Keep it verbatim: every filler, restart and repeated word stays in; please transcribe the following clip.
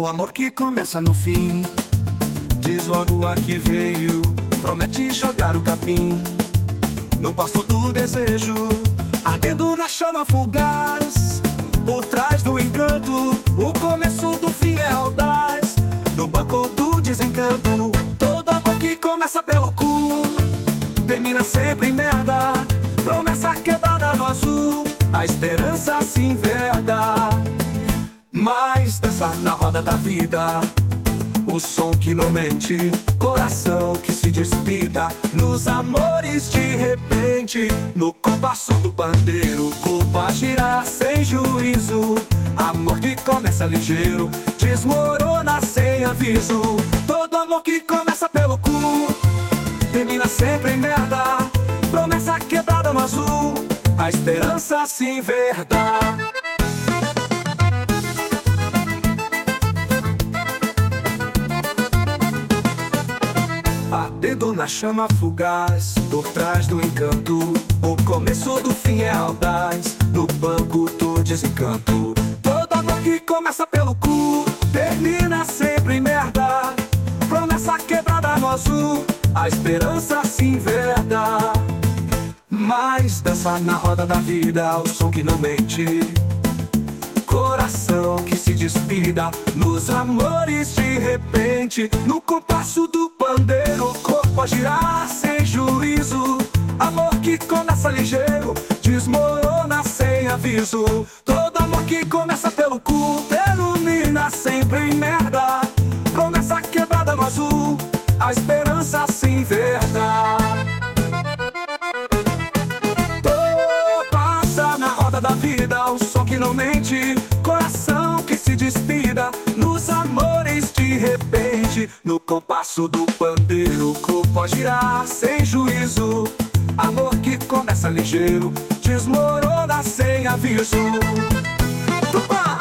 O amor que começa no fim diz logo a que veio, promete jogar o capim no pasto do desejo, ardendo na chama fugaz. Por trás do encanto, o começo do fim é audaz. No banco do desencanto, todo amor que começa pelo cu termina sempre em merda. Promessa quebrada no azul, a esperança se enverda. Mas dança na roda da vida, o som que não mente, coração que se despida. Nos amores de repente, no compasso do pandeiro, corpo a girar sem juízo. Amor que começa ligeiro, desmorona sem aviso. Todo amor que começa pelo cu termina sempre em merda. Promessa quebrada no azul, a esperança se enverda. Ardendo na chama fugaz, por trás do encanto, o começo do fim é audaz. No banco do desencanto, todo amor que começa pelo cu termina sempre em merda. Promessa quebrada no azul, a esperança se enverda. Mas dança na roda da vida, o som que não mente, coração que se despida. Nos amores de repente, no compasso do pandeiro, corpo a girar sem juízo. Amor que começa ligeiro, desmorona sem aviso. Todo amor que começa pelo cu termina sempre em merda. Promessa quebrada no azul, a esperança se enverda. Da vida, o som que não mente, coração que se despida. Nos amores de repente, no compasso do pandeiro, corpo a girar sem juízo. Amor que começa ligeiro, desmorona sem aviso. Tupá!